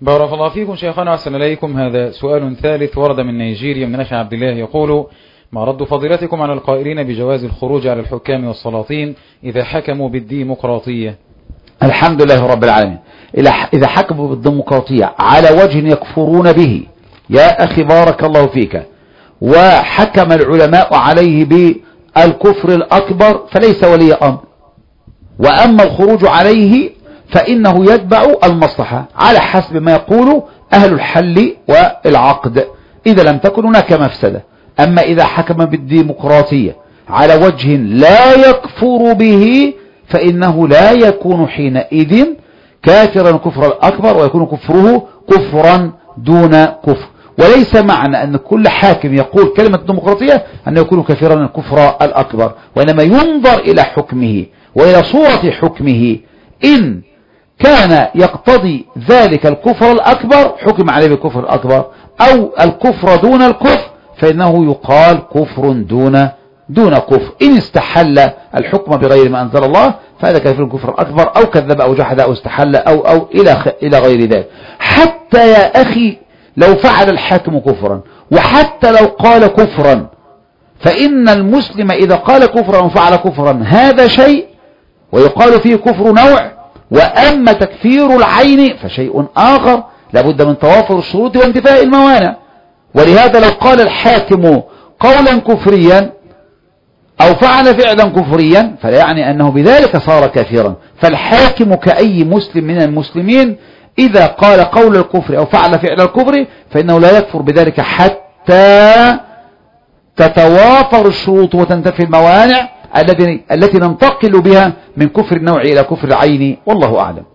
بارك الله فيكم شيخنا وأحسن إليكم. هذا سؤال ثالث ورد من نيجيريا من أخي عبد الله يقول: ما رد فضيلتكم على القائلين بجواز الخروج على الحكام والسلاطين إذا حكموا بالديمقراطية؟ الحمد لله رب العالمين. إذا حكموا بالديمقراطية على وجه يكفرون به يا أخي بارك الله فيك، وحكم العلماء عليه بالكفر الأكبر فليس ولي أمر، وأما الخروج عليه فإنه يتبع المصلحة على حسب ما يقول أهل الحل والعقد إذا لم تكن هناك مفسدة. أما إذا حكم بالديمقراطية على وجه لا يكفر به فإنه لا يكون حينئذ كافرا كفر الأكبر، ويكون كفره كفرا دون كفر. وليس معنى أن كل حاكم يقول كلمة ديمقراطية أن يكون كافرا الكفر الأكبر، وإنما ينظر إلى حكمه وإلى صورة حكمه. إن كان يقتضي ذلك الكفر الأكبر حكم عليه بالكفر الأكبر، أو الكفر دون الكفر فإنه يقال كفر دون كفر. إن استحل الحكم بغير ما أنزل الله فهذا كافر الكفر الأكبر، أو كذب أو جحد أو استحل أو إلى غير ذلك. حتى يا أخي لو فعل الحاكم كفرا، وحتى لو قال كفرا، فإن المسلم إذا قال كفرا وفعل كفرا هذا شيء ويقال فيه كفر نوع، وأما تكفير العين فشيء آخر لابد من توافر الشروط وانتفاء الموانع. ولهذا لو قال الحاكم قولا كفريا أو فعل فعلا كفريا فلا يعني أنه بذلك صار كافرا. فالحاكم كأي مسلم من المسلمين إذا قال قول الكفر أو فعل فعل الكفر فإنه لا يكفر بذلك حتى تتوافر الشروط وتنتفي الموانع التي ننتقل بها من كفر النوع إلى كفر العين، والله أعلم.